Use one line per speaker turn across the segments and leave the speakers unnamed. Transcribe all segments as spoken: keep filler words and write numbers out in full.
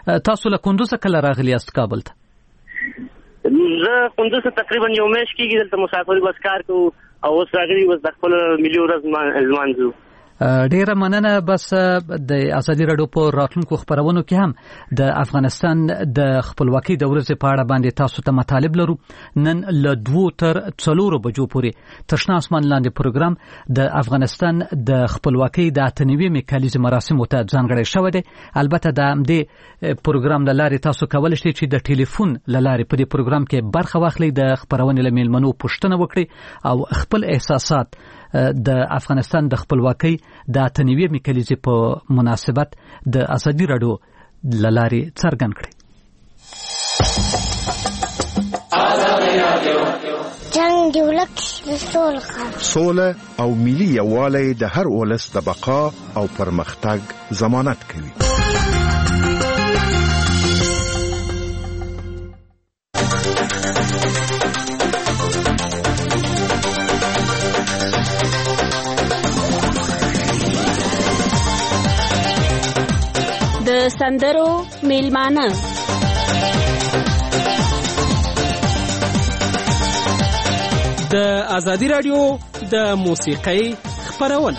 تاسو له کندوز کله راغلی است کابل ته؟
زه کندوز ته تقریبا یو میاشت کېږي دلته مسافر بس کار کوو او اوس راغلي اوس د خپل ملي ورځ لمانځو.
ډیره مننه. بس د ازادي راډیو په راتلونکو خبرونو کې هم د افغانستان د خپلواکۍ د ورځې په اړه باندې تاسو ته مطالب لرو. نن له دوه تر څلورو بجو پورې تر شنه اسمان لاندې پروګرام د افغانستان د خپلواکۍ د اتنوي کلیزې مراسمو ته ځانګړی شوی دی. البته د دې پروګرام له لارې تاسو کولای شئ چې د ټلیفون له لارې په دې پروګرام کې برخه واخلئ، د خبرونې له میلمنو پوښتنه وکړئ او خپل احساسات د افغانستان د خپلواکۍ د اتنوي کلیزې په مناسبت د ازادي راډیو له لارې څرګند کړئ.
جنگ دی ولک سول
سوله او ملي یووالی د هر ولس د بقا او پرمختګ ضمانت کوي.
د سندرو میلمانه
د ازادي راډیو د موسیقۍ خبرونه.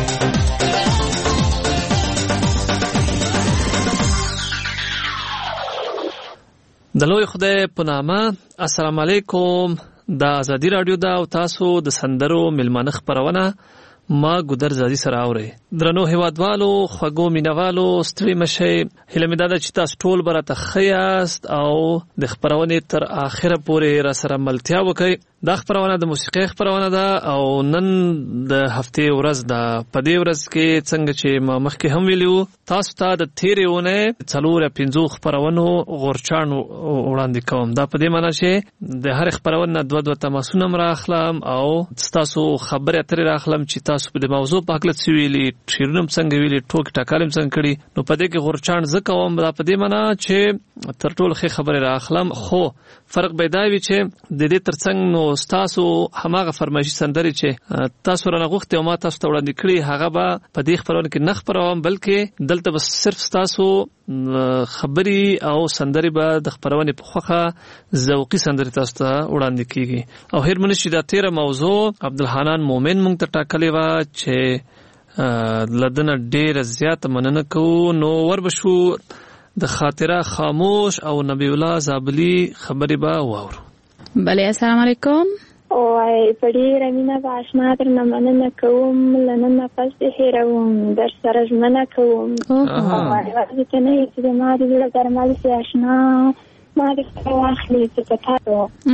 د لوی خدای په نامه، السلام علیکم. د ازادي راډیو دا او تاسو د سندرو میلمانه خبرونه ما ګودر زادي سره اوري. درنو هیوادوالو، خوږو مینوالو، ستړي مشي، هیله مې ده چې تاسو ټول برته خیاست او د خبرونې تر اخره پورې را سره ملتیا وکړئ. دا خبرونه د موسیقۍ خبرونه ده او نن د هفتې ورځ ده. په دې ورځ کې څنګه چې ما مخکې هم ویلو، تاسو ته د تیرې اونۍ څلور یا پنځو خبرونو غورچاڼ وړاندې کوم. دا په دې معنی چې د هر خبرونه نه دوه دوه تماسونه راخلم او تاسو خبرې اترې راخلم چې تاسو په دې موضوع په اړه څه ویلي، شیرونم څنګه ویلي، ټوک ټکالم څنګه کړي. نو په دې کې غورچاڼ زه کوم. دا په دې معنی چې تر ټولو ښه خبرې راخلم، خو فرق پیدا وي چې د دې ترڅنګ نو تاسو هماغه فرمایشي سندري چې تاسو رانه غوښتي او ما تاسو ته وړاندې کړي هغه به په دې خبرونه کې نه خبروم، بلکې دلته بس صرف تاسو خبري او سندري به د خبرونه په خوخه ذوقي سندري تاسو ته وړاندې کیږي. او هر منشي دا تیره موضوع عبدالحنان مومن مونږ ته ټاکلې و چې لدنه ډېر زیات مننه کوو. نو وربشو د خاطره خاموش او نبی الله زابلی خبري به واورو.
بله، السلام علیکم.
وای په ډېره مینه به اشنا درنه مننه کوم، له نن نه پس دې هېروم، در سره ژمنه کوم. یوازې ته نه یې چې زما د زړه درمل سي اشنا، ما دې سره واخلې چې په تاسو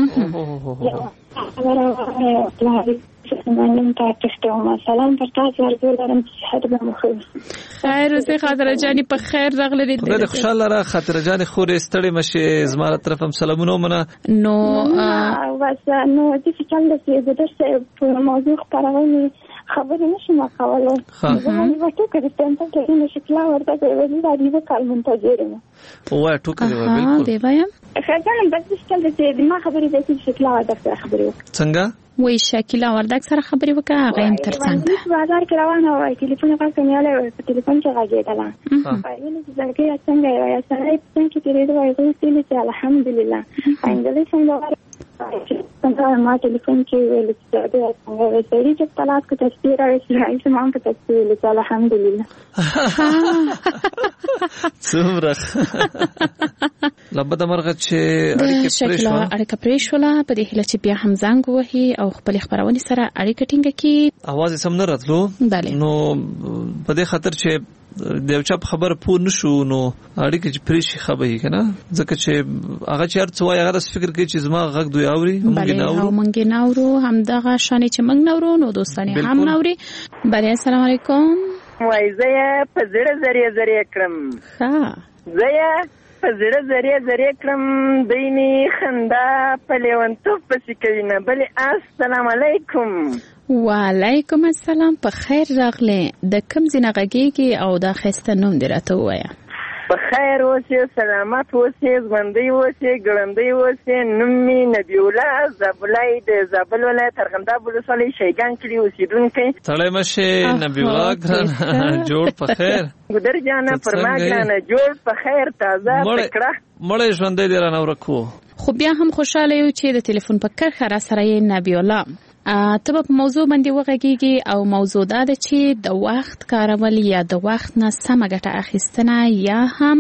خبره وکړې منم تا تشتوم. سلام پر تاسو ارزو لرم چې صحت به مو ښه وي.
خیر اوسې خاطره جانې، په خیر راغلې.
خدای دې خوشحاله را خاطره جانې خورې ستړې مشې. زما له طرف هم سلامونه ومنه.
نو بس نو دې فکر ده چې د درس په موضوع خبرونې خبرې نشم کولای. زما یو ټوکه د ستنټ کې نه شکل ورته ویلي دا دی کار منتظر یم.
وای ټوکه دی بالکل.
دی وایم خزانه بس فکر ده چې ما خبرې د شکل ورته خبرې
څنګه
وای شکیلا وردک سره خبرې وکړه. هغه هم ترڅنګ
ده بازار کې روانه وای، ټلیفون یې پاسه نیاله وای، په ټلیفون کې غږېدله. وایي چې ځکه څنګه یې سره څنګه کې تیرې وای، زه چې الحمدلله انګلیسي څنګه څنګه ما ټلیفون کې ویل چې دا څنګه سړي چې طلاق کو تصویر راځي چې ما په تصویر ویل چې الحمدلله.
څومره لبد مرغه چې اړیکه پرېښوله
اړیکه پرېښوله په دې هیله چې بیا هم زنګ وهي او خپل خبرونه سره اړیکه ټینګه کړي.
اواز یې سم نه راتلو. نو په دې خاطر چې د یو چا خبر پوه نشو نو اړیکه چې پرېشي خبرې کنه، ځکه چې هغه چې هرڅه وایي هغه فکر کوي چې زما غږ دوی اوري، موږ نه اورو.
موږ نه اورو هم دغه شانې چې موږ نه اورو نو دوستانه هم نه اوري. بله، السلام علیکم.
وای زه په زړه زری زری کړم.
ها
زه په زړه زری زری کړم، دیني خندا په لیونتوب پسې کوي نه. بلې السلام علیکم.
وعلیکم السلام. په خیر راغله. د کوم ځای نه غږیږي او دا خسته نوم دې راته ووایه.
په په خیر اوسې، سلامت اوسې، ژوندی اوسې، ګړندی اوسې. نوم مې نبی الله زابلای د زابل ولایت ارغنداب ولسوالۍ شیګان کلي اوسېدونکی.
سړی مشه نبی الله ګران جوړ په خیر.
ګودر جانه پر ما ګرانه جوړ په خیر تازه فکره
مړی ژوندی دی رانه ورکو.
خو بیا هم خوشاله یو چې د ټلیفون په کرښه را سره یې نبی الله ته په موضوع باندې وغږیږي او موضوع دا ده چې د وخت کارول یا د وخت نه سمه ګټه اخیستنه یا هم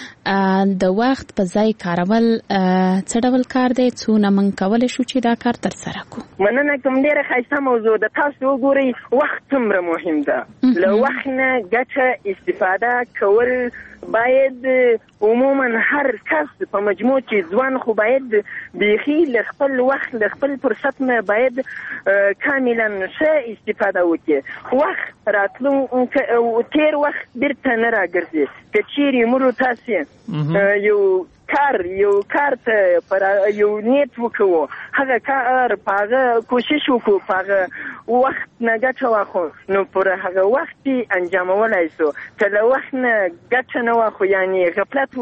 د وخت په ځای کارول څه ډول کار دی، څونه موږ کولی شو چې دا کار ترسره کړو.
مننه کوم، ډېره ښایسته موضوع ده. تاسو وګورئ وخت څومره مهم ده. له وخت نه ګټه استفاده کول باید عموما هر کس په مجموع کې ځوان خو باید بیخي له خپل وخت له خپل فرصت نه باید کاملا ښه استفاده وکړي. وخت راتلو تیر وخت بیرته نه راګرځي. که چیرې موږ تاسې یو کار یو کار ته پر یو نیت وکړو، هغه کار په هغه کوشش وکړو، په هغه وخت نه ګټه واخلو، نو پر هغه وخت انجامولای شو. که له وخت نه ګټه نه واخلو یعنی غفلت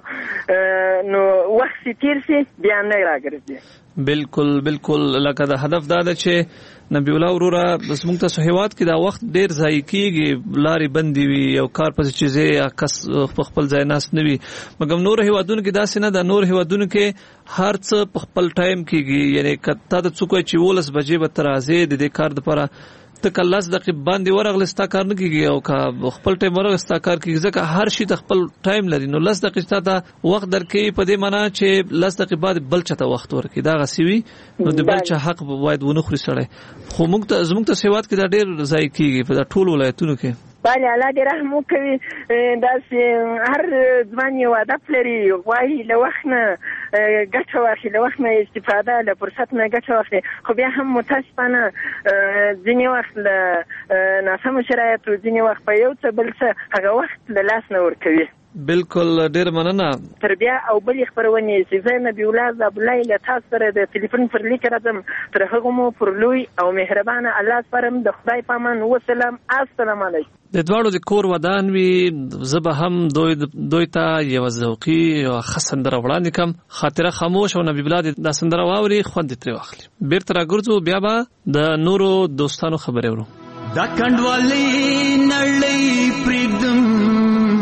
وکړو نو وخت تیر شي بیا نه راګرځي.
بالکل بالکل لکه د هدف دا ده چې نبی الله وروره زموږ ته هیواد کې دا وخت ډیر ضایع کیږي، لارې بندې وي او کار پسې چیزې کس په خپل ځای ناست نه وي. مګر نور هیوادونو کې داسې نه ده. نور هیوادونو کې هر څه په خپل ټایم کېږي. یعنی کته د څوک چې ولس بجې به تر ازې د دې کار لپاره ته کلاس دقیق باندې ورغل ستا کار نه کیږي او کا خپل ټایم ورغل ستا کار کیږي، ځکه هر شي ته خپل ټایم لري. نو لس دقیقه ته وخت درکې په دې معنی چې لس دقیقه بعد بل چاته وخت ورکې دا غسیوي نو د بل چا حق باید ونه خوري سړی. خو موږ ته زموږ ته سیواد کې دا ډیر ضایع کیږي په ټول ولایتونو کې.
بله الله دې رحم وکړي. داسې هر ځوان یو هدف لري، غواړي له وخت نه ګټه واخلي، له وخت نه استفاده، له فرصت نه ګټه واخلي. خو بیا هم متاسفانه ځینې وخت له ناسمو شرایطو ځینې وخت په یو څه بل څه هغه وخت له لاس نه ورکوي.
بالکل ډیر مننه.
تر بیا او بلې خپرونې چې زه نبی الله زابلای له تاسو سره د ټلیفون پر لیک راځم، تر هغه مو پر لوی او مهربانه الله سپارم. د خدای په امان. وسلام. السلام علیکم.
د دواړو د کور ودان وي، زه به هم دوی دوی ته یو ذوقي یو ښه سندره وړاندې کړم. خاطره خاموش او نبی الله دا سندره واوري، خوند ترې واخلي. بیرته راګرځو، بیا به د نورو دوستانو خبرې ورو.
دا کندوالي نړۍ پرېږدم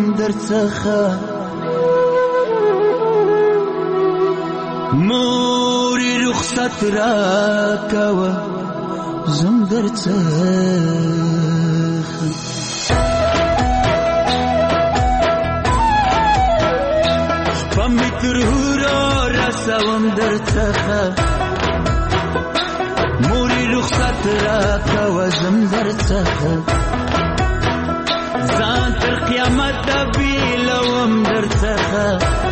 درڅخه، مورې رخصت راکوه زم درڅخه. په متر هورو رسوم درڅخه، مورې رخصت راکوه زم درڅخه. ځان تر قیامت بیلوم درڅخه،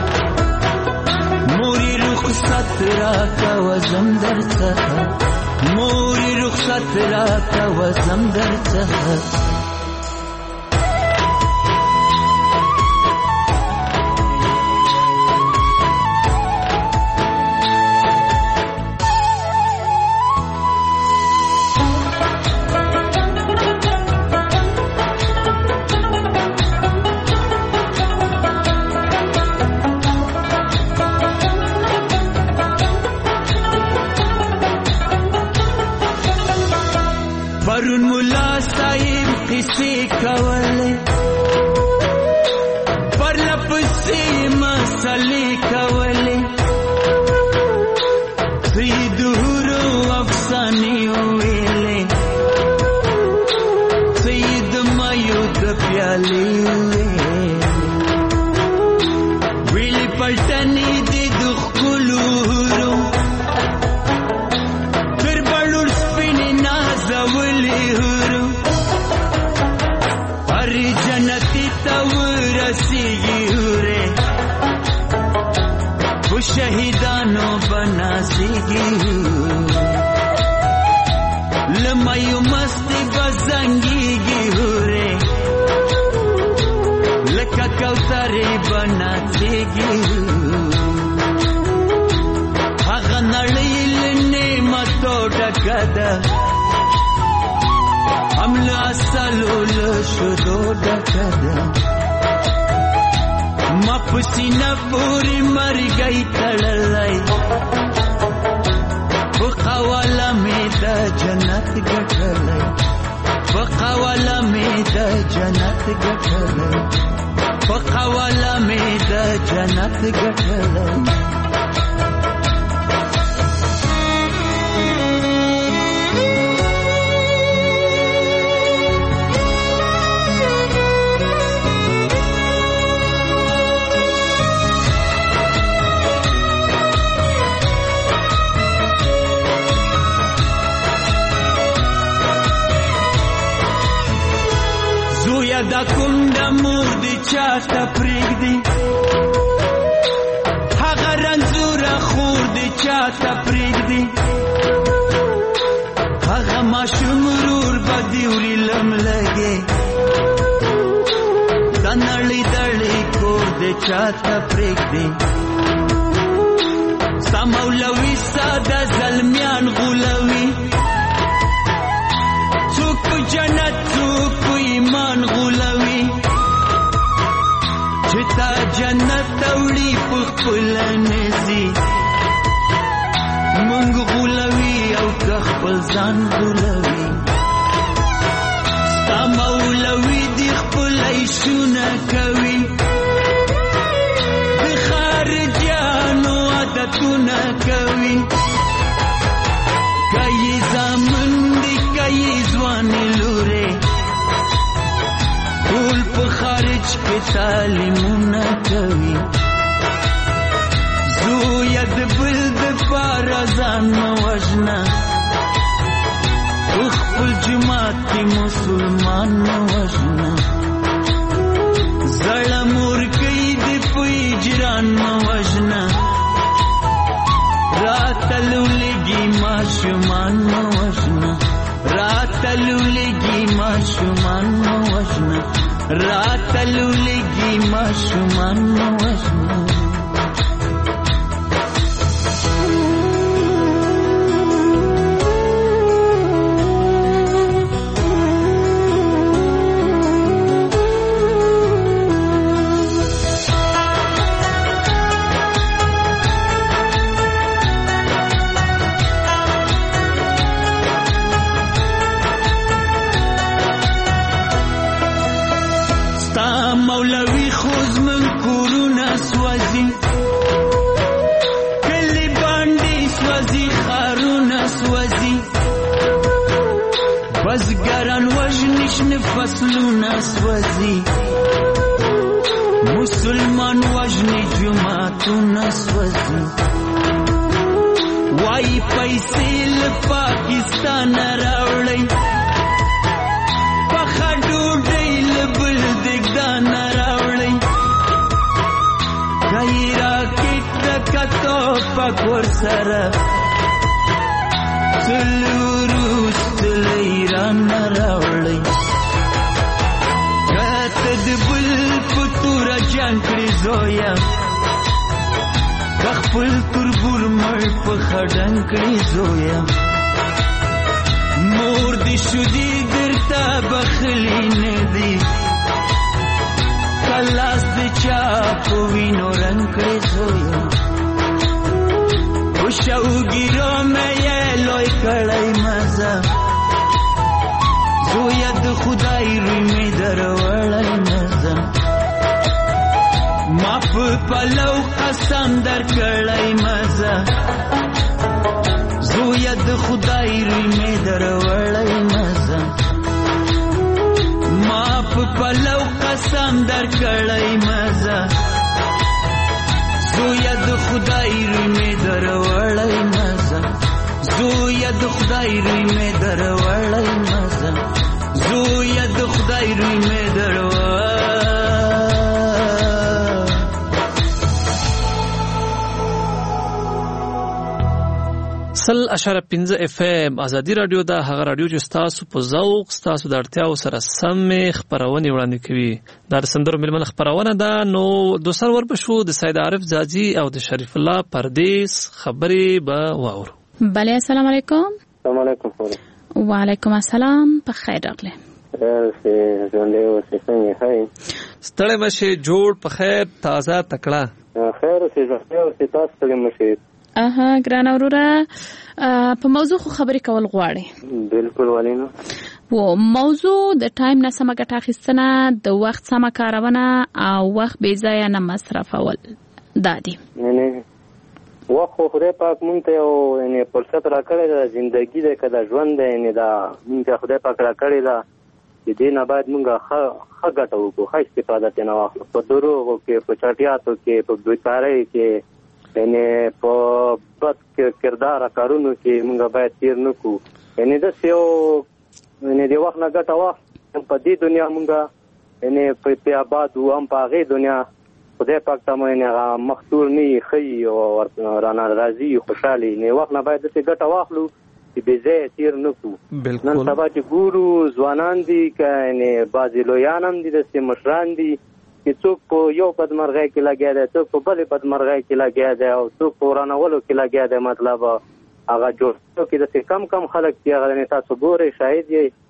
مورې رخصت راکوه زم درڅخه، مورې رخصت راکوه زم درڅخه. پرون مولا صاحب قصې کولې، پرله پسې مسلې کولې، سید هورو افسانې ویلې، سید مایو د پیالې ویلې، پلټنې دې د ښکلو هورو تر بړور سپینې نازولې هورو، هر جنتي ته ورسېږي هورې، خو شهیدانو بناسېږي له مایو مستې به زنګېږي هورې، لکه کوترې به ناڅېږي. هغه نړۍ له نعمتو ډکه ده، هم له عسلو له شیدو ډکه ده، ما پسینه پوری مرګی تړلای وقواله می د جنت ګټلای وقواله می د جنت ګټلای وقواله می د جنت ګټلای دا کوم د مور دی چاته پرېږدي هغه رنځور خور دی چاته پرېږدي هغه ماشوم ورور به دې وړي لملګې دا نړۍ دړۍ کور دی چاته پرېږدي ستا مولوي ساده زلمیان غولوي څوک په جنت څوک په ایمان غولوي چې تا جنت وړي په خپله نځي مونږ غولوي او که خپل ځان غولوي ستا مولوي دې خپله ایشونه کوي د خارجیانو عادتونه کوي که یې زامن دي که یې ځوانې لورې ټول په خارج کې تعلیمونه کوي زویه د بل دپاره ځان مه وژنه په خپل جومات کې مسلمان مه وژنه زړه مورکۍ دې په اجران مه وژنه راته لولګي ماشومان مه وژنه راته لولګي ماشومان مه وژنه راته لولګي ماشومان مه وژنه مولوی خوز من کورونه سوځي کلی باندې سوځي خارونه سوځي بزګران وژني شنه فصلونه سوځي مسلمان وژني جماعتونه سوځي وای پیسې له پاکستان راوړي پخه ډوډۍ له بل دګدان راوړي کای راکټ کتو پک ورسره تلوروس تل ایران راوړي کته د بل پتور جنگ کړی زویا خپل تربور مړ په خډنګ کړی زویا مور دې شودي درته بخلی نه دی کلاس دې چا په وینو رنګ کړی زویا وشوګیرو مې لوی کړی مزه زویا د خدای روی مې دروړی مزه ما په پلو قسم در کړی مزه زویا د خدای روی مې دروړی مزه ما په پلو قسم در کړی مزه زویا د خدای روی مې دروړی مزه زویا د خدای روی مې دروړی مزه زویا د خدای روی مې دروړی
سل اشاره پنځه اف ام ازادي رادیو دا هغه رادیو چې تاسو په ذوق تاسو د اړتیاو سره سم خبرونه وړاندې کوي دا سندرو ملمن خبرونه ده نو دوسر ور بشو د سید عارف زاجي او د شریف الله پردیس خبرې به واورو.
بله السلام علیکم.
السلام علیکم.
وعلیکم السلام. په خیر راغله.
سه ژوندې اوسې څنګه ښه
ستړی مشې جوړ په خیر تازه تکړه
خیر اوسې ژوندې اوسې تاسو ستړی مشې
اها ګرانه وروره په موضوع خو خبرې کول غواړي
بالکل ولې نه
و موضوع د ټایم نه سمه ګټه اخیستنه د وخت سمه کارونه او وخت بې ځایه نه مصرفول دا دي
نه نه وخت خو خدای پاک مونږ ته یو یعنې فرصت راکړی ده زندګي دی که د ژوند دی یعنې دا مونږ ته خدای پاک راکړې ده چې دې نه باید مونږ ښه ښه ګټه وکړو ښه استفاده ترېنه واخلو په دروغو کې په چټیاتو کې په بېکارۍ کې یعنې په بد کرداره کارونو کې مونږ باید تېر نه کړو یعنې داسې یو یعنې د وخت نه ګټه واخلو په دې دنیا مونږ یعنې په آباد وو هم په هغې دنیا خدای پاک ته مو یعنې مختور نه وي ښه او رانه راضي خوشحالي یعنې وخت نه باید داسې ګټه واخلو چې بې ځایه تېر نه کړو نن سبا چې ګورو ځوانان دي که یعنې بعضې لویان هم دي داسې مشران دي چې څوک په یو بدمرغۍ کې لګیا دی څوک په بلې بدمرغۍ کې لګیا دی او څوک په ورانولو کې لګیا دی مطلب هغه جوړو کې داسې کم کم خلک دي هغه یعنې تاسو ګورئ شاید یې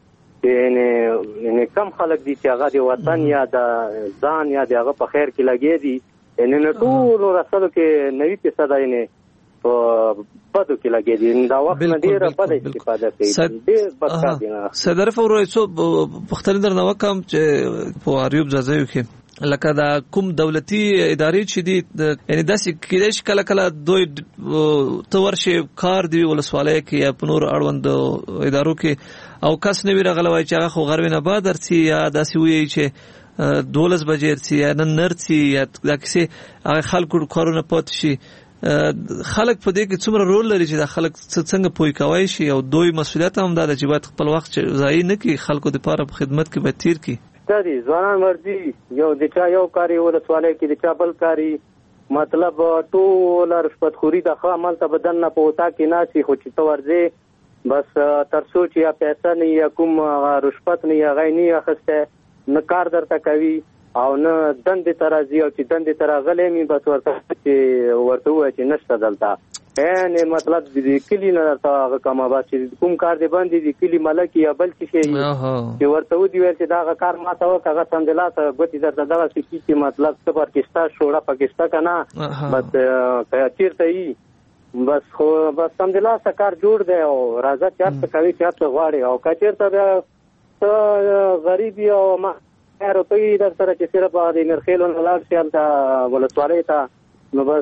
یعنی کم خلک دي چې هغه د وطن یا د ځان یا د هغه په خیر کې لګیا دي یعنی نه ټولو رسلو کې نوي فیصده یعنی په بدو کې لګیا دي دا وخت نه ډېره بده استفاده کوي ډېر بد کار دی
سید عارف ورور څو پوښتنې درنه وکړم چې په اریوب ځاځیو کې لکه دا کوم دولتي ادارې چې دي یعنی داسې کېدای شي کله کله دوی ته ورشي کار دی ولسوالۍ کې یا په نور اړوندو ادارو کې او کس نه وي راغلی وایي چې هغه خو غرمې نه بعد درسي یا داسې وایي چې دولس بجې درسي یا نن نرسي یا دا کیسې هغه خلکو کارونه پاتې شي خلک په دې کې څومره رول لري چې دا خلک څنګه پوه کوی شي او دوی مسؤلیت هم دا ده چې باید خپل وخت ضایع نه کړي خلکو دپاره په خدمت کې باید تیر کړي
دا دي ځوانان ورځي یو د چا یو کاري ولسوالۍ کې د چا بل کاري مطلب ټوله رشوتخوري د ښه عمل ته بدن نه په وطا کې ناسي خو چې ته ورځې بس تر څو چې یا پیسه نه یا کوم رشوت نه یا هغه نه اخیستی نه کار درته کوي او نه دندې ته راځي او چې دندې ته راغلی مې بس ورته چې ورته ووایه چې نشته دلته یعنې مطلب د کلي نه درته هغه کمه بس چې کوم کار دې بند دي کلي ملک یا بل څه شی چې ورته ودي ویل چې دا هغه کار ماته وکړه هغه سمدلاسه ګوتې درته دغسې کي چې مطلب څه پرکشته شوړه پکشته که نه بس که چېرته وي بس خو بس سمدلاسه کار جوړ دی او راځه چې هر څه کوي چې هر څه غواړي او که چېرته بیا ته غریب یې او ما روپۍ در سره چې صرف د نرخیلو نه لاړ شي هلته ولسوالۍ ته نو بس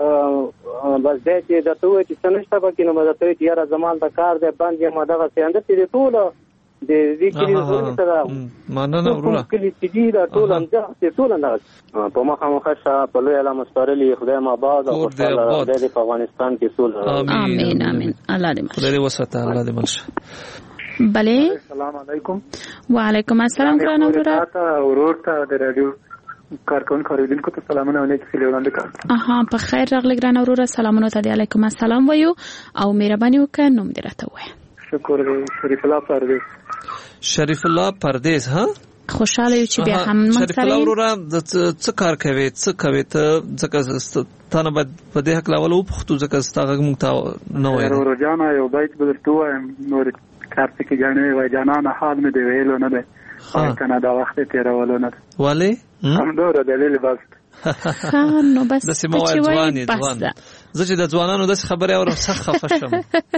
بس دی چې درته ووایي چې څه نشته پکې نو به درته وایي چې یاره زما هلته کار دی بند یم دغسې همداسې د ټوله د دې کلي ټولې ته کوم کلي چې دي دا ټول همدغسې ټول همدغسې په مخه مخه شه په لوی علامه سپارلي خدای م آباد او خوشحاله خدای دې په افغانستان کې سوله
امین امین الله دې مل
خدای دې وساته الله دې مل شه
بله
السلام علیکم
وعلیکم السلام ګرانه وروره
ورور ته د رادیو کارکونکو اوریدونکو ته سلامونه او نیک هیلې وړاندې کوم
اها په خیر راغلی ګرانه وروره سلامونه ته دې علیکم السلام وایو او مهرباني وکړه نوم دې راته ووایه
شکر دی شریف الله پردیس
شریف الله پردیس ها
خوشاله یو چې بیا هم موږ سره
شریف الله وروره څه کار کوي څه کوي ته ځکه تا نه باید په دې حق لاول وپوښتو ځکه ستا غږ موږ ته نه وایي
ورور جانه یو بیت به درته ووایم نور کار څه کې ګڼې وایي جانانه حال مې دې ویلو نه دی کنه دا وخت تیرولو نه
ولې
همدومره دلیل بس
ښه نو بس
داسې مه وایه ځوان یې ځوان زه چې د ځوانانو داسې خبرې اورم سخت خفه شم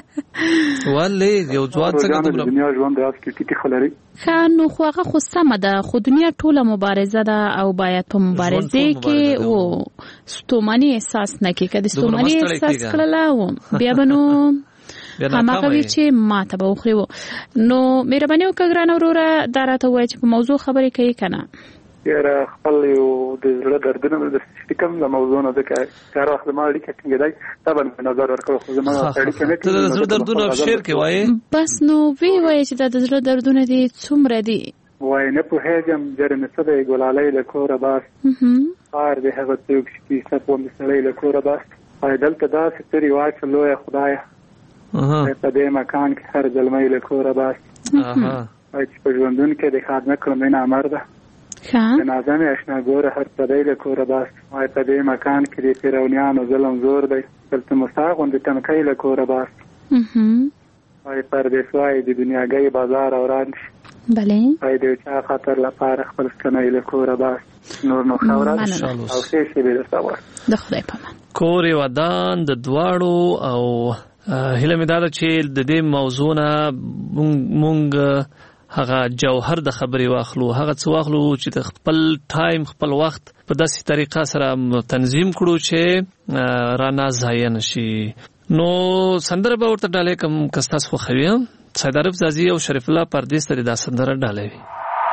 ولې یو ځوان څنګه دومره
دنیا ژوند داسې کې ټیټې خو لري
ښه نو خو هغه خو سمه ده خو دنیا ټوله مبارزه ده او باید په مبارزې کې و ستوماني احساس نه کړي که د ستوماني احساس کړله بیا به نو هماغه وي چې ماته به وخوري و نو مهرباني وکړه ګرانه وروره دا راته ووایه چې په موضوع خبرې کوي که نه
یاره خپل یو د زړه دردونه مې درته کوم د موضوع نه ځکه هر وخت زما اړیکه ټینګېدی طبعا مې نظر ورکړی خو زما اړیکه نه
ته د زړه دردونه شعر کې وایې
بس نو وی وایې چې دا د زړه دردونه دي څومره دي
وایي نه پوهېږم جرې مې څه دی ګلالۍ له کوره باس خار دی هغه څوک چې کیسه غوندې سړی له کوره باس وایي دلته داسې څه رواج چې لویه خدایه په دې مکان کې هر زلمی له کوره باس وایي چې په ژوندون کې د ښاد نه کړم مینه امر ده د نازم اشنا ګوره هر پردی له کوره باس وایي په دې مکان کې د فرعونیانو ظلم زور دی دلته موسی غوندې تنکۍ له کوره باس وایي پردیس وایي د دنیاګۍ بازار وران شي
بله
باید یو چا خاطر لپاره خپل ستنې له کوره باس نور نو خبره او څه شي به تاسو
د خدای په امان.
کور ودان د دواړو او هله مې دا چې د دې موضوع نه مونږ هغه جوهر د خبرې واخلو، هغه څه واخلو چې د خپل ټایم خپل وخت په داسې طریقه سره تنظیم کړو چې رانا ضایع نشي. نو سندره به ورته ډالې کوم که ستاسو خوښوي. سید عارف زازي او شریف الله پردیس ته دا سندره ډالې وي.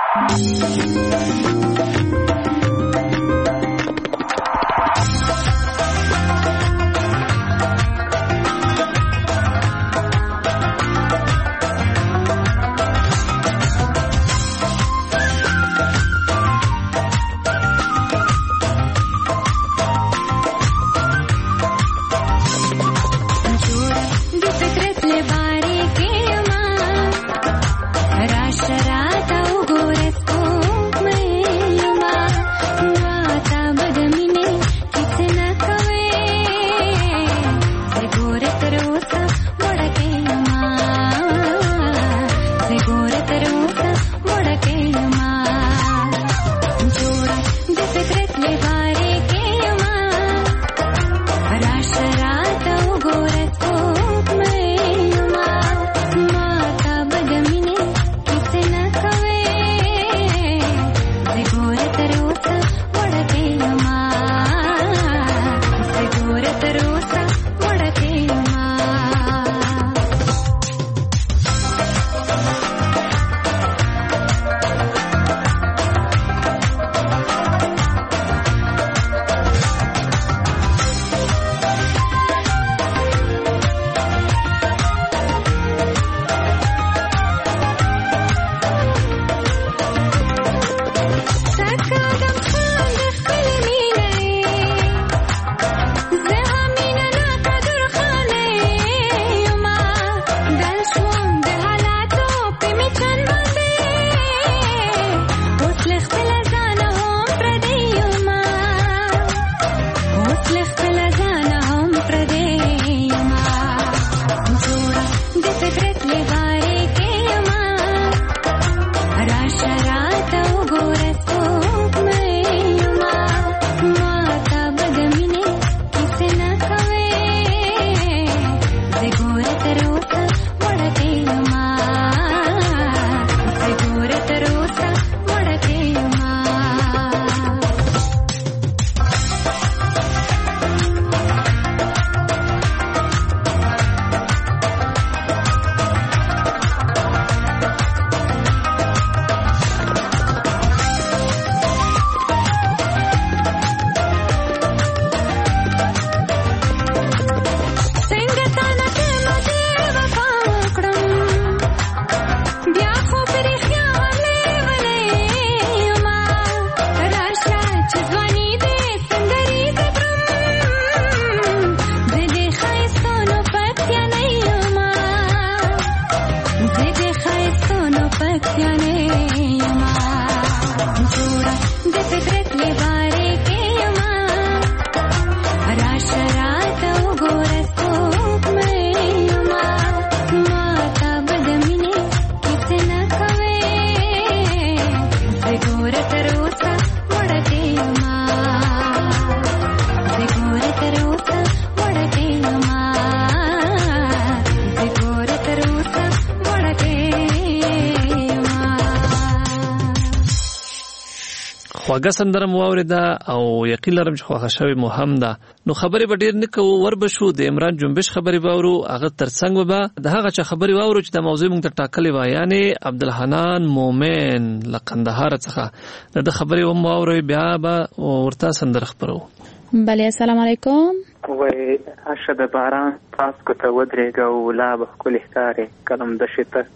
خواږه سندره مو اوریده او یقین لرم چې خوښه شوی مو هم ده. نو خبرې به ډېر نه کوو، ور به شو د عمران جنبش خبرې به اورو، هغه ترڅنګ به د هغه چا خبرې واورو چې د موضوع موږ ته ټاکلې وه، یعنې عبدالحنان مومن له قندهار څخه د ده خبرې هم واورئ، بیا به ورته سندره خپرو.
بله السلام علیکم.
وای اشه د باران تاسو ته ودرېږه او لا به ښکلې ښکارې کلم د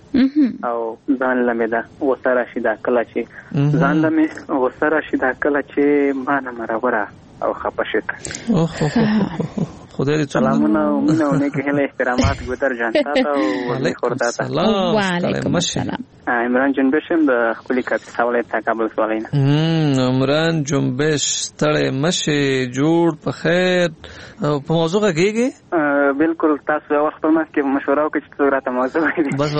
شته او ځان له مې ده غوسه راشي دا کله چې ځان له مې غوسه راشي دا کله چې ما نه مرغوره او خفه شته.
خدای دې
سلامونه او مینه او نیک هیله احترامات ګودر جان تاسو او خورتا
سلام
وعلیکم السلام.
عمران جنبش د خپل کاپی حواله ته کابل سوالینه.
ام عمران جنبش ستړی مشه جوړ په خیر او په موضوع کېږي.
بالکل تاسو وخت په ماسه کې مشوره وکړئ چې راته موضوع وایي.
بس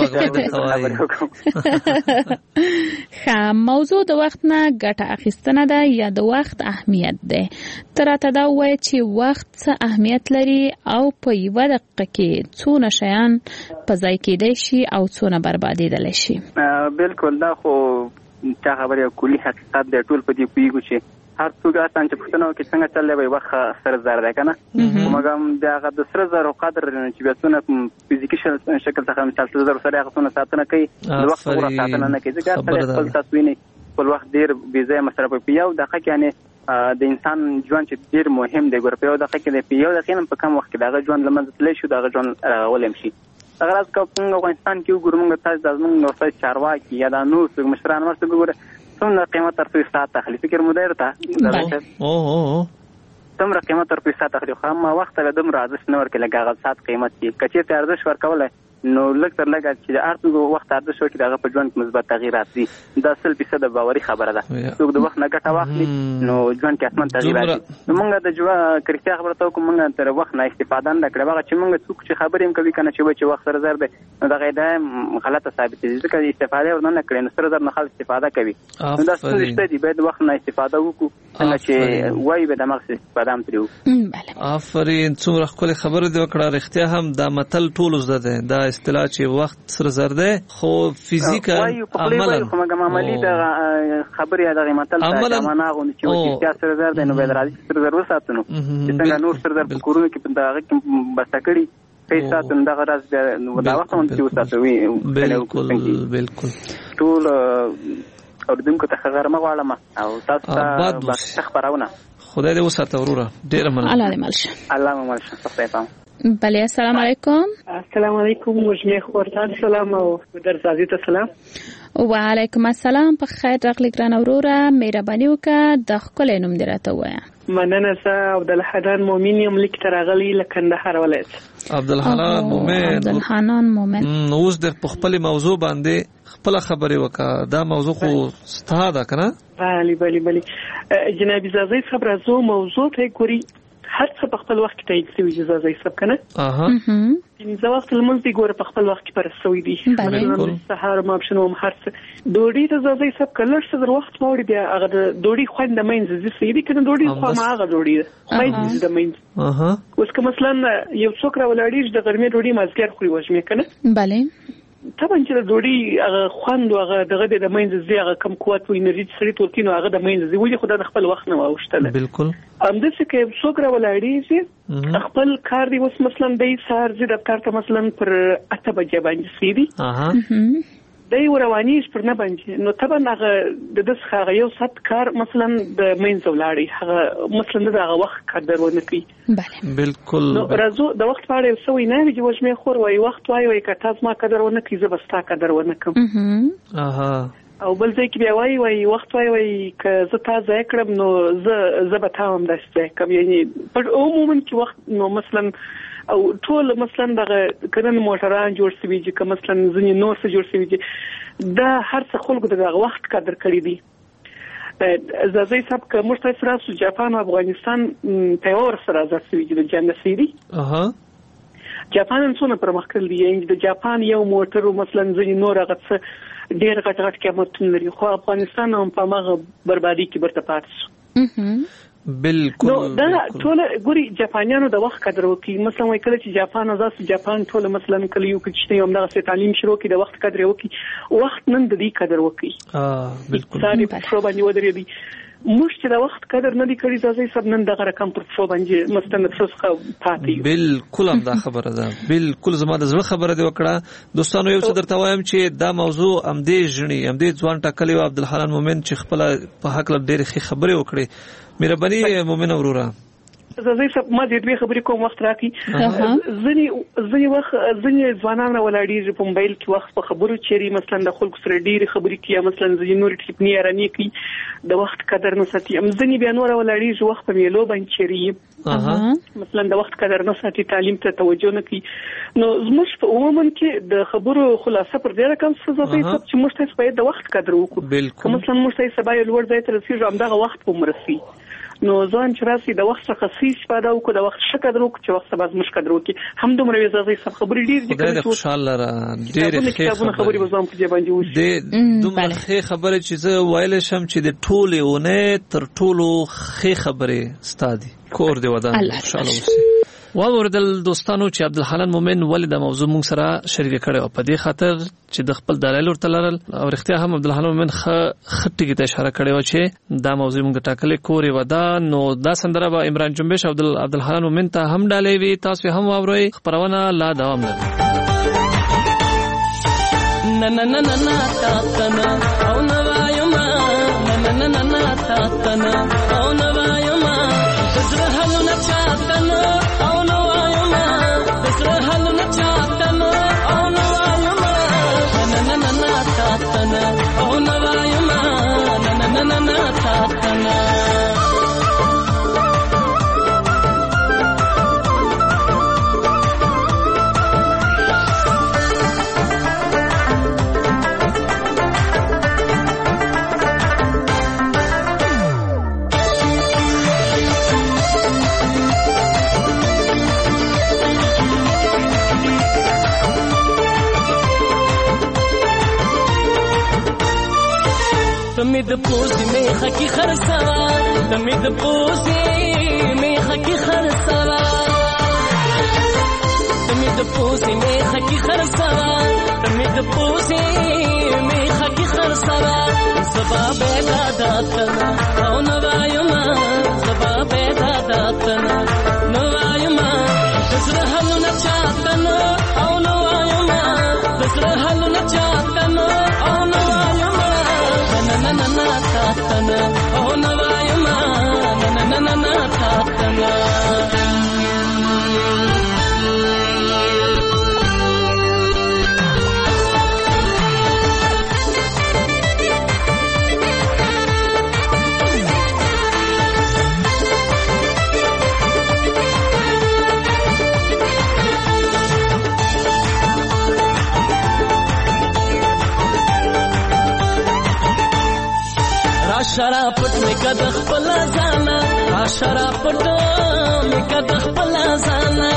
وګورئ.
ښه موضوع د وخت نه ګټه اخیستنه ده یا د وخت اهمیت ده. تر ته دا وایي چې وخت څه اهمیت لري او په یوه دقیقه کې څونه شیان په ځای کېدای شي او څونه بربادېدلی شي.
بالکل دا خو چا خبره کلی حقیقت دی. ټول په دې پوهېږو چې هر څوک آسان چې پوښتنه وکړي څنګه چللی وي وخت سره زر دی که نه. خو مګم د هغه د سره زرو قدر چې بیا څونه فزیکي شکل څخه مثال سره زرو سره هغه څونه ساتنه کوي د وخت غوره ساتنه نه کوي. ځکه هر خپل تاسو وینئ خپل وخت ډېر بېځایه مصرفوي. په یو دقیقه کې یعنې د انسان ژوند چې ډېر مهم دی. ګوره په یو دقیقه کې دی په یو دقیقې نه په کم وخت کې د هغه ژوند له منځه تللی شي د هغه ژوند رغولی هم شي. هغه راز که موږ افغانستان کې وګورو موږ تاسو د زموږ نورستان چارواکي یا دا نور څوک مشران ورته وګوره څومره قیمت تر پیسې ساعت اخلي. فکر مو دی ورته څومره قیمت تر پیسې ساعت اخلي. خو هم وخت ته دومره ارزښت نه ورکوي لکه هغه ساعت قیمت چې که چېرته ارزښت ورکولی نو لږ تر لږه چې د هر څوک وخت ارزښت وکړي د هغه په ژوند کې مثبت تغییر راځي. دا سل فیصده باوري خبره ده. څوک د وخت نه ګټه واخلي نو ژوند کې حتما تغییر راځي. نو موږ د جوا که رښتیا خبره ته وکړو موږ تر وخت نه استفاده نه کړې. هغه چې موږ څوک چې خبرې هم کوي که نه چې وایي چې وخت سره زر دی نو دغه ادعا غلطه ثابتېږي. ځکه استفاده ورنه نه کړې نو سره زر نه خلک استفاده کوي. نو دا څه رښتیا دي باید د وخت نه استفاده وکړو. څنګه چې وایي به د هماغسې استفاده هم ترې وکړو.
آفرین څومره ښکلې خبره دې وکړه. رښتیا هم دا متل ټولو زده دی دا اصطلاح چې وخت سره زر دی خو فزیکا عملا
خو مګم عملی د خبرې دغه متل ته معنا غوندي چې وخت سره زر دی نو باید راځي سره زر وساتو. نو چې څنګه نور سره زر په کورونو کې په دغه کې بسته کړي پیسې ساتون دغه راز دا وخت هم چې وساتو.
بالکل بالکل
ټول اردوونکو ته ښه غرمه غواړم او تاسو ته ښه خپرونه.
خدای دې وساته وروره. ډېره مننه.
الله دې مل شه.
الله مو مل شه. خدای پام.
بله السلام علیکم.
السلام علیکم مجمع خورتان سلام او در سازی ته سلام.
وعلیکم السلام. په خیر راغلی ګران وروره مهرباني وکړه د خپل نوم دې راته ووایه.
مننه زه عبدالحنان مومن یم لیک ته راغلی له کندهار ولایت.
عبدالحنان مومن
عبدالحنان مومن
اوس د خپل موضوع باندې خپل خبرې وکړه. دا موضوع خو ستا ده که نه؟
بله بله بله جناب زازی صاحب راځو موضوع ته ګوري هر څه په خپل وخت کې تایید شوي دي. زازی صاحب که نه پنځه وخت لمونځ دی ګوره په خپل وخت کې فرض شوي دي. سهار ماپښین هم هر څه ډوډۍ ته زازی صاحب که لږ څه در وخت واوړي بیا هغه د ډوډۍ خوند د منځه ځي صحیح دي که نه ډوډۍ خو هماغه ډوډۍ ده منځ ځي د منځ. اوس که مثلا یو څوک راولاړېږي د غرمې ډوډۍ مازدیګر خوري وژمې که نه
بله
طبعا چې د ډوډۍ هغه خوند هغه دغه د منځ ځي هغه کم قوت و انرژي سړي تورکي نو هغه د منځ ځي ولې خو دا د خپل وخت نه واوښتله.
بالکل
همداسې که یو څوک راولاړېږي خپل کار دی اوس مثلا دی سهار ځي دفتر ته مثلا پر اته بجې باندې صحیح دي دی روانېږي پر نه باندې نو طبعا هغه د ده څخه هغه یو ساعت کار مثلا د منځه ولاړی هغه مثلا د هغه وخت قدر ونه کوي.
بالکل
نو راځو د وخت په اړه یو څه وینا وي چې وژمې خور وایي وخت وایي وایي که تا زما قدر ونه کړي زه به ستا قدر ونه کړم. او بل ځای کې بیا وایي وایي وخت وایي وایي که زه تا ځای کړم نو زه زه به تا هم داسې ځای کړم. یعنې په عموما کې وخت نو مثلا او ټول مثلا دغه کنن موټران جوړ شوي چې که مثلا ځینې نور څه جوړ شوي چې دا هر څه خلکو د دغه وخت قدر کړی دي. زازی صاحب که موږ تاسو راسو جاپان او افغانستان په یوه ورځ سره ازاد شوي چې د جنګ نه سوي دي. جاپان هم څونه پرمختللی دي یعنې د جاپان یو موټر مثلا ځینې نور هغه څه ډېر غټ غټ قیمتونه لري خو افغانستان هم په هماغه بربادي کې برته پاتې شو.
بالکل
نو دا ټول ګوري جاپانیانو د وخت قدر وکړي. مثلا وایي کله چې جاپان ازاد جاپان ټول مثلا کله یو کې چې هم دغه تعلیم شروع کړي د وخت قدر وکړي وخت نن د دې قدر وکړي.
اه بالکل
ساري په شو باندې ودرېدي موږ چې د وخت قدر نه دی کړی ځکه سب نن دغه رقم پر شو باندې مستند څه پاتې.
بالکل هم دا خبره ده. بالکل زما د زړه خبره دی وکړه. دوستانو یو څه درته وایم چې دا موضوع امدې ژني امدې ځوان ټاکلی و عبدالحنان مومن چې خپل په حق له ډېر ښه خبرې وکړي. مهرباني مومن وروره.
زه زه ما دې دوه خبرې کوم وخت راکې ځنی ځنی وخت ځنی ځوانان ولاړې په موبایل کې وخت په خبرو چيري مثلا د خلکو سره ډېری خبرې کوي مثلا ځنی نور ټیپنی رانی کوي د وخت قدر نه ساتي ام ځنی بیا نور ولاړې وخت په میلو باندې چيري مثلا د وخت قدر نه ساتي تعلیم ته توجه نه کوي نو زموږ په عموما کې د خبرو خلاصه پر ډېر کم څه زده چې موږ ته باید د وخت قدر وکړو مثلا موږ ته سبا یو لوړ ځای ته رسیدو همدغه وخت په مرسي نو ځان چې راسي د وخت څخه سیس پاده او د وخت ښه قدر وکړي چې وخت سبا زموږ قدر وکړي هم دومره ویزه سب خبرې ډېر دي
خدای دې خوشاله را ډېر ښه
خبرې به ځم په دې باندې وشي
د دومره ښه خبره چې زه وایل شم چې د ټولې ونه تر ټولو ښه خبرې ستادي کور دې ودان خوشاله اوسئ واوردل دوستانو چې عبدالحنان مومن ولې د موضوع مونږ سره شریک کړي او په دې خاطر چې د خپل دلایل ورته لرل او اختیا هم عبدالحنان مومن خ خټی ته اشاره کړي و چې دا موضوع مونږ ټاکلې کورې ودا نو دا سندره به عمران جنبش او عبدالحنان مومن ته هم ډالې وي تاسو هم واورئ خبرونه لا دوام لري
نن نن نن تا تنا او نوایما نن نن نن تا تنا او نوایما زړه هلو نه چاتنا تمید پوزی میخا کی خرسوا تمید پوزی میخا کی خرسوا تمید پوزی میخا کی خرسوا تمید پوزی میخا کی خرسوا زبا بیدا داتنا او نوایما زبا بیدا داتنا نوایما دسر حلو نچاتنا او نوایما دسر حلو نچاتنا او نوایما na na na ta ta na oh na vayama na na na na ta ta na شراپت میں کدخ پلا زانا شراپت میں کدخ پلا زانا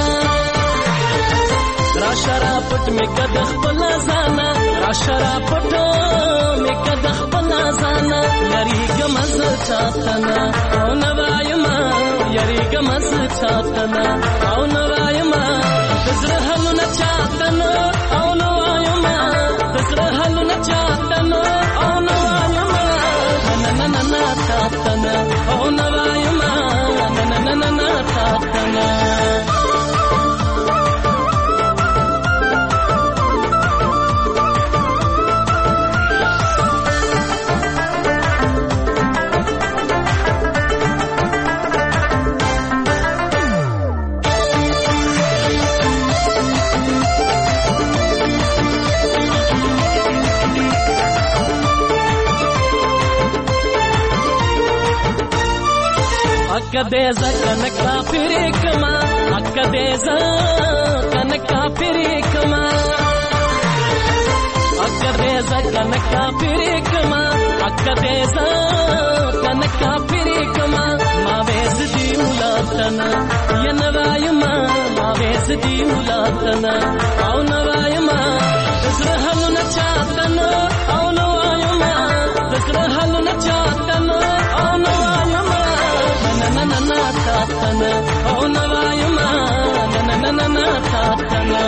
شراپت میں کدخ پلا زانا شراپت میں کدخ پلا زانا یری گمز چاتنا او نوایما یری گمز چاتنا او نوایما دزر حلو نچاتنا او نوایما دزر حلو نچاتنا او نوایما na na na ta ta na oh na vayama na na na na ta ta na Akadeza kana kafiri kama Akadeza kana kafiri kama Akadeza kana kafiri kama Akadeza kana kafiri kama Ma vezdi ulatana ya navayma Ma vezdi ulatana au navayma Zra halu na chatana au navayma Zra halu na chatana au navayma na na na ta ta na oh na vayama na na na na ta ta na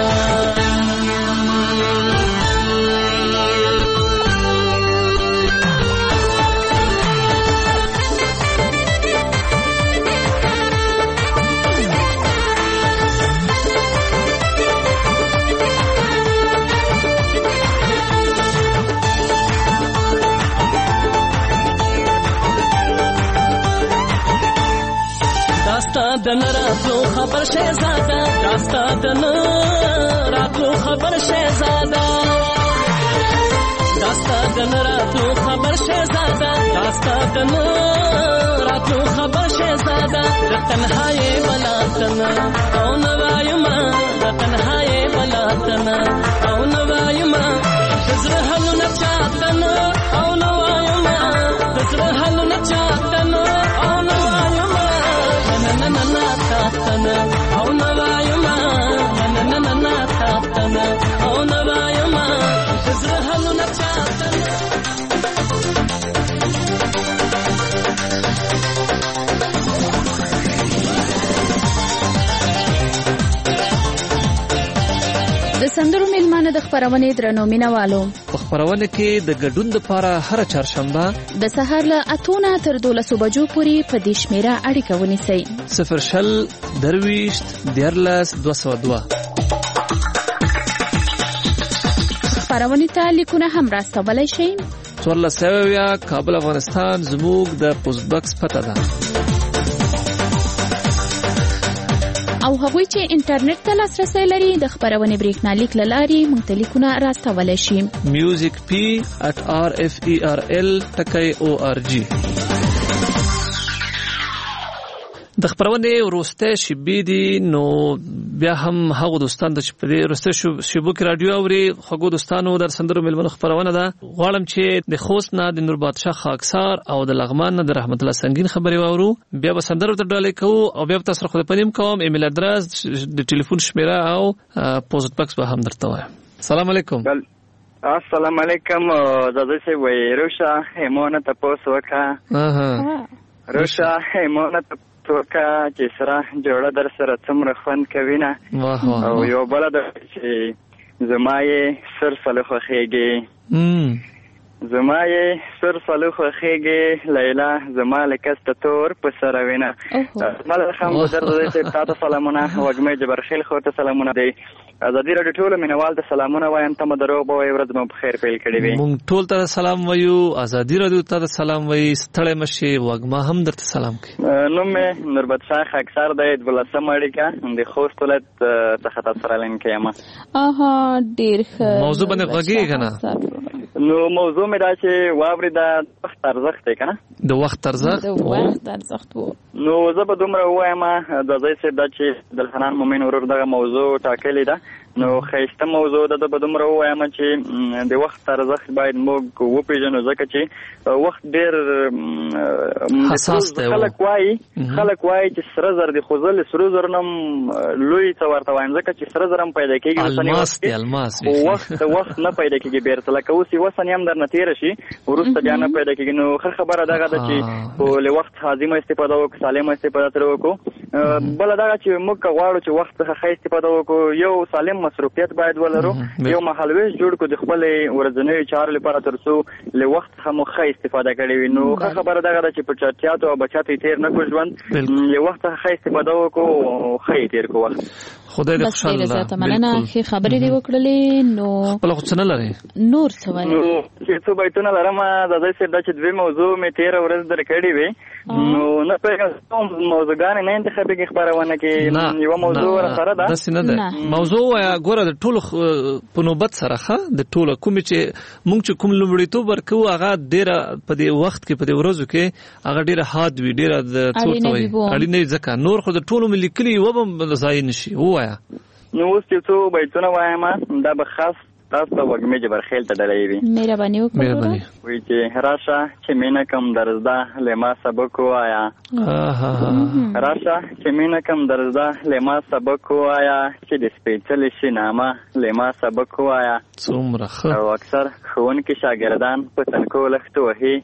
دن خبر شهزاده داستا دن راتلو خبر شهزاده داستا دن راتلو خبر شهزاده داستا دن راتلو خبر شهزاده د تنهایی بلاتن او نوایما د تنهایی بلاتن او نوایما زړه حل نه چاتن او نوایما زړه حل نه چاتن او نوایما نن نن نن تاتن او نوایما نن نن نن تاتن او نوایما زړه حل نه چاتن
د سندرو میلمانه د خبرونه درنو مینوالو
په خبرونه کې د ګډون لپاره هر چهارشنبه
د سهار له اتونه تر دولسو بجو پورې په دې شمیره اړیکه ونیسئ
صفر شل درويشت دیرلس دوه سوه دوه
خبرونه ته لیکونه هم راستولای شئ
څوارلس سوه کابل افغانستان زموږ د پوسټ باکس پته ده
او هغوی چې انټرنیټ ته لاسرسي لري د خبرونه بریښنالیک لاري مونږ ته لیکونه راستولای شي
music p at r f e r l ټکی او ار جی د خبرونه ورسته شبي دي نو بیا هم هغه دوستان د شپې ورسته شبو کې رادیو اوري هغه دوستانو در سندرو ملمنو خبرونه ده غواړم چې د خوست نه د نور بادشاه خاکسار او د لغمان نه د رحمت الله سنگین خبري واورو بیا به سندرو ته ډالې کوو او بیا تاسو خو په نیم کوم ایمیل ادرس د ټلیفون شمیره او پوسټ باکس به هم درته وایم السلام علیکم
السلام علیکم زده سي وای روشا همونه تاسو وکا اها روشا همونه توکا چې سره جوړه در سره څومره خوند کوي نه او یو بل د چې زمایې سر صالح خوخيږي زمایې سر صالح خوخيږي لیلا زماله کست تور په سره وینا مال خام در دې ته تاسو سلامونه وګمې جبرخیل خو ته سلامونه دی ازادي رادیو ټول مینوال ته سلامونه وایم ته مدرو به ورځ مو بخیر پیل کړی وي
مونږ ټول ته سلام وایو ازادي رادیو ته سلام وایي ستړی مشي وګما هم درته سلام کوي
نو مې نوربت شاه اکثر د بلسم اړیکه د خوست ولایت څخه تاسو سره لین کېما
اها ډیر ښه
موضوع باندې غږی کنه
نو موضوع مې دا چې واوري د وخت ارزښت دی کنه
د وخت ارزښت
د وخت ارزښت وو
نو زه به دومره وایم د ځای څخه دا چې د حنان مومن ورور دغه موضوع ټاکلې ده نو خیسته موضوع ده د بدومره وایم چې د وخت ارزښت باید موږ وپیژنو ځکه چې وخت ډېر
حساس دی
خلک وایي خلک وایي چې سره زر د خوځل سره زر نم لوی څه ورته وایم ځکه چې سره زر هم پیدا کېږي
الماس دی الماس
وخت وخت نه پیدا کېږي بیرته لکه اوس یو ثانیه هم در نه تیر شي ورسته بیا نه پیدا کېږي نو خبره خبره دغه ده چې له وخت حازمه استفاده وکړو سالمه استفاده تر وکړو بل دغه چې موږ غواړو چې وخت څخه ښه استفاده وکړو یو سالم مصروفیت باید ولرو یو مهالويش جوړ کو د خپل ورځنی چارو لپاره ترڅو له وخت هم ښه استفاده کړي نو خبره دغه ده چې په چټیاتو او بچاتو تیر نه کو ژوند له وخت ښه استفاده وکړو ښه تیر کو وخت
خدای دې خوشاله
زه مننه چې خبرې دی وکړلې نو
خپل خو څه نه لري
نور څه وایي
نو چې څه بیتونه لرم د دې څه د چې دوی موضوع می تیر ورځ درکړې وي نو نه پېږم موضوعګان نه انتخاب کې خبرونه کې یو موضوع سره ده
د سینه ده موضوع ګوره د ټولو په نوبت سره ښه د ټولو کوم چې مونږ چې کوم لومړیتوب ورکو هغه ډیره په دې وخت کې په دې ورځو کې هغه ډیره حاد وی ډیره د څورته وي اړینه ځکه نور خو د ټولو ملي کلی و به ځای نشي وایا
نو اوس چې څو بیتونه وایم دا به خاص تاسو وګمې جبرخیل ته ډلې وي
مهرباني وکړئ
وی چې راشه چې مینا کم درزده لما سبق وایا راشه چې مینا کم درزده لما سبق وایا چې د سپیشل شینامه لما سبق وایا
څومره
او اکثر ښوونکي شاګردان په تنکو لخت وهي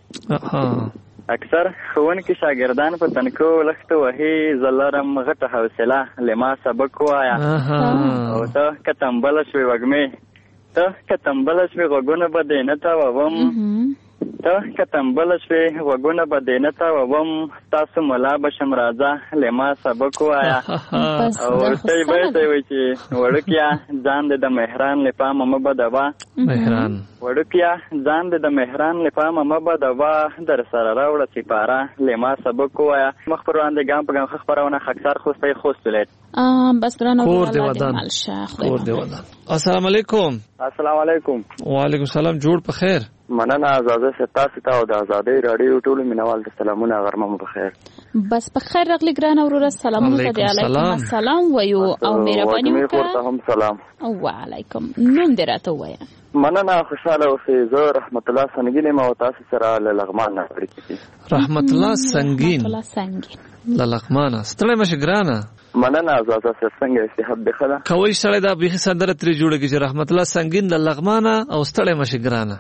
اکثر ښوونکي شاګردان په تنکو لخت وهي زلرم غټه حوصله لما سبق وایا او ته کتمبل شوي وګمې ته کتمبل شوي غوګونه به دې نه تاووم ته کتمبل شوې وګونه به دینه ته ووم تاسو ملا بشم راځه لما سبق وایا او ورته به ته وي چې وړکیا ځان د مهران لپاره مبدوا
مهران
وړکیا ځان د مهران لپاره مبدوا در سره راوړه سپاره لما سبق وایا مخ پر وړاندې ګام په ګام خبرونه خکسار خوسته خوستلې
بس درنو
کور دی ودان کور دی ودان السلام علیکم
السلام علیکم
وعلیکم السلام جوړ په خیر
مننه آزاده ستا ستا او د آزادۍ رادیو ټول مینوال ته سلامونه غرمه مو په خیر
بس په خیر راغلی ګران اورور سلامونه ته علیکم السلام وایو او مهرباني وکړه
هم سلام
او وعلیکم نوم دې راته وایا
مننه خوشاله اوسې زه رحمت الله سنگین ما تاسو سره له لغمان نه اړیکې
رحمت الله سنگین
رحمت الله سنگین
له لغمان ستړی مشه ګرانه
مننه آزاده سر څنګه صحت ده خلا
کوي سره دا به سندره تری جوړه کیږي رحمت الله سنگین د لغمانه او ستړی مشه ګرانه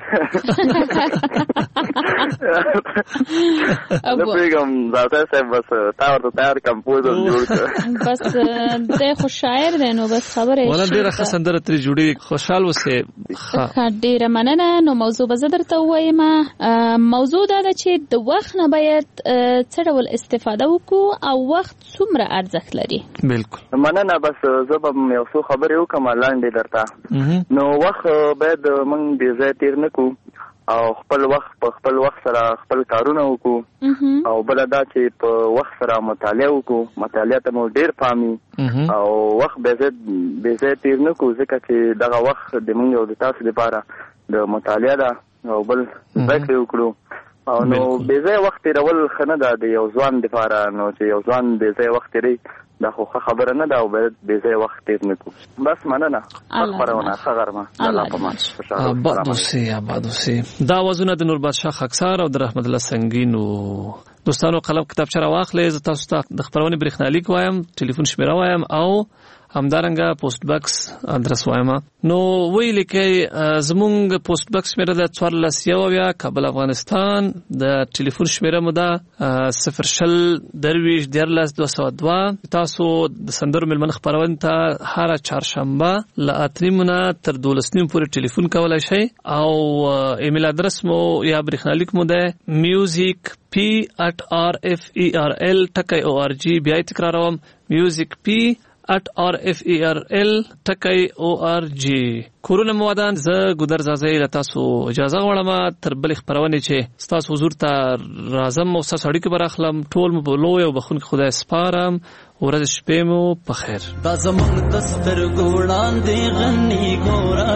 نو پیغام زاده صاحب بس تا ورته تیار کمپوزر جوړ کړ
بس د خو شاعر دی نو بس خبره
ولا ډیره ښه سندره تری جوړي خوشحال وسه
ښه ډیره مننه نو موضوع به زه درته وایم موضوع دا ده چې د وخت نه باید څه ډول استفاده وکړو او وخت څومره ارزښت لري
بالکل
مننه بس زه به یو څو خبرې وکم لاندې درته نو وخت باید موږ بې ځای تیر نه کړو او خپل وخت په خپل وخت سره خپل کارونه وکړو او بل دا چې په وخت سره مطالعه وکړو مطالعه ته مو ډیر پامي او وخت بې ځای بې ځای تیر نه کړو ځکه چې دغه وخت د موږ او د تاسو لپاره د مطالعه ده او بل ذکر وکړو او نو بې ځای وخت تیرول ښه نه ده د یو ځوان لپاره نو چې یو ځوان بې ځای وخت تیروي دا خو خبره نه ده او باید بې ځای وخت تیر نه کړو بس مننه خبرونه ښه غرمه الله پامان
آباد اوسئ آباد اوسئ دا وزونه د نور بادشاه خاکسار او د رحمت الله سنگین او دوستانو قلم کتابچه راواخلئ زه تاسو ته د خپرونې برېښنالیک وایم ټلیفون شمیره وایم او همدارنګه پوسټ باکس ادرس وایم نو ویل کې زمونږ پوسټ باکس شمیره د څوارلس یوویا کابل افغانستان د ټلیفون شمیره مو ده صفر شل درویش دیارلس دوه سوه دوه تاسو د سندرو مېلمنه خپرونې ته هره چهارشنبه له اته نیمو نه تر دولس نیمو پورې ټلیفون کولی شئ او ایمیل ادرس مو یا برېښنالیک مو ده میوزیک پی ات آر اف ای آر ال ټکی او آر جی بیا یې تکراروم میوزیک پی at r f e r l ټکی او ار جی کورونه موادان زه ګودر زازای له تاسو اجازه غواړم تر بل خبرونه چې تاسو حضور ته راځم او تاسو اړیکه برخلم ټول مو بلوي او بخون خدای سپارم ورځ شپې مو په خیر
دا زمونږ دستر ګوړان دی غنی ګورا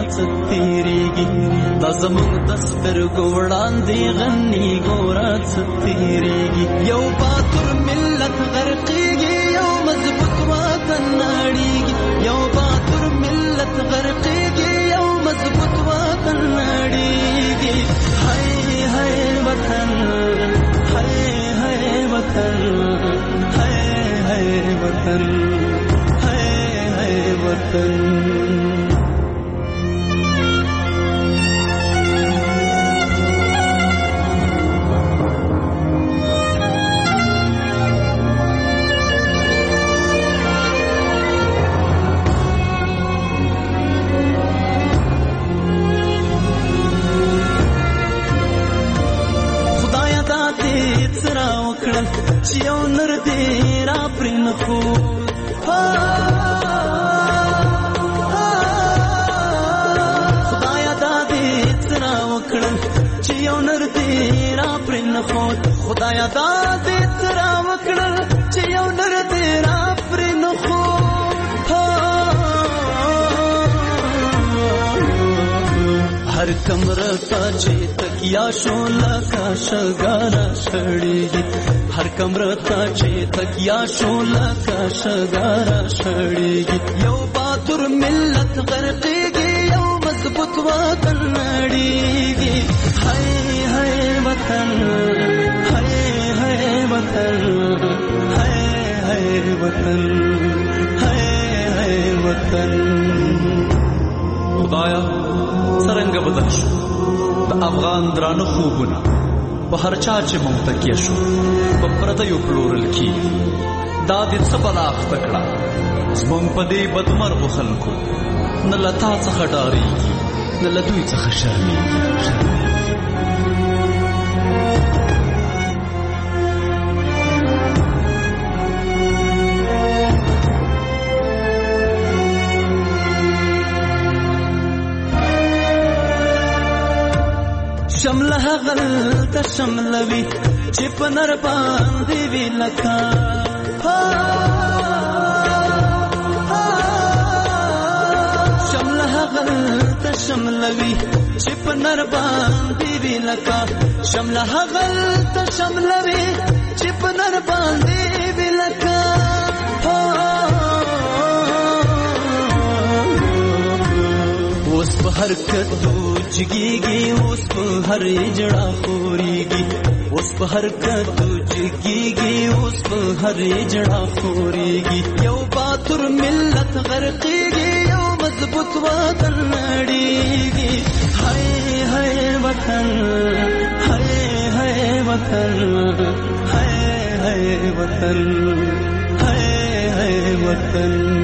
ستیریږي دا زمونږ دستر ګوړان دی غنی ګورا ستیریږي یو باتور ملت غرقيږي یو مضبوط وطن نړیږي یو باتور ملت غرقيږي یو مضبوط وطن نړیږي هاي هاي وطن هاي هاي وطن هاي هاي وطن هاي هاي وطن یو نر دې را پرن خو خدایا دا دې ترا وکړل چې یو نر دې را پرن خو خدایا دا دې ترا وکړل چې یو نر دې را پرن خو هر کمره تا چې تکیا شو لکه شګارا شړېږي هر کمره تا چې تکیا شو لکه شګارا شړېږي یو باتور ملت غرقېږي یو مضبوط وطن نړېږي هاي هاي وطن هاي هاي وطن هاي هاي وطن هاي هاي وطن خدایا څرنګه بدل شو د افغان درانه خوبونه په هر چا چې مونږ تکیه شو په پردیو پلورل کی دا دې څه بلا اخته کړه زمونږ په دې بدمرغو خلکو نه له تا څخه ډارېږي نه له دوی څخه شرمېږي شمله غل ته شملوي چې په نر باندې وی لکا شمله غل ته شملوي چې په نر باندې وی لکا شمله غل ته شملوي چې په نر باندې وی لکا اوس په حرکت جګيږي اوس په هر جړه خوريږي اوس په حرکت جګيږي اوس په هر جړه خوريږي یو باتور ملت غرقيږي یو مضبوط وطن نړيږي هاي هاي وطن هاي هاي وطن هاي هاي وطن هاي هاي وطن